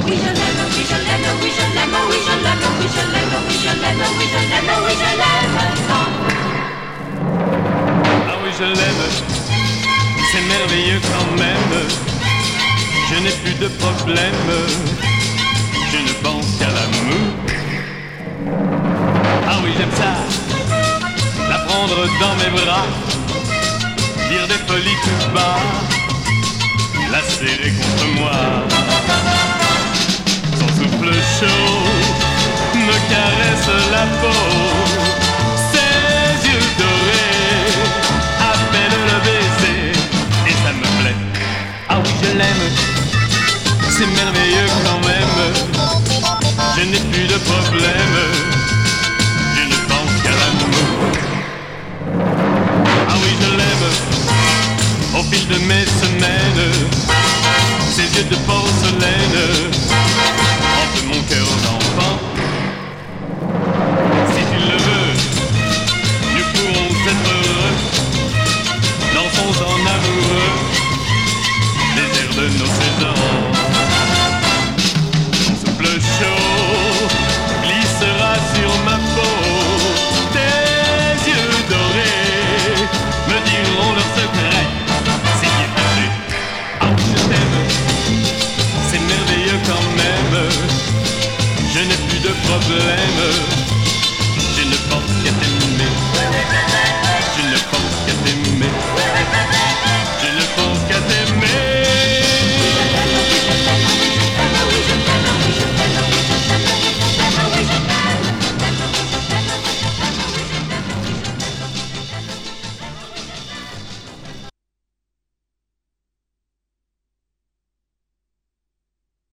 oui je l'aime, oui je l'aime, oui je l'aime, oui je l'aime, oui je l'aime, oui je l'aime, oui je l'aime, oui je l'aime tant. Ah oui je l'aime, c'est merveilleux quand même. Je n'ai plus de problème, je ne pense qu'à l'amour. Ah oui j'aime ça, la prendre dans mes bras, dire des folies tout bas, la serrer contre moi. Son souffle chaud me caresse la peau, ses yeux dorés appellent le baiser, et ça me plaît. Ah oui je l'aime, c'est merveilleux quand même. Je n'ai plus de problème, je ne pense qu'à l'amour. Ah oui je l'aime, au fil de mes semaines,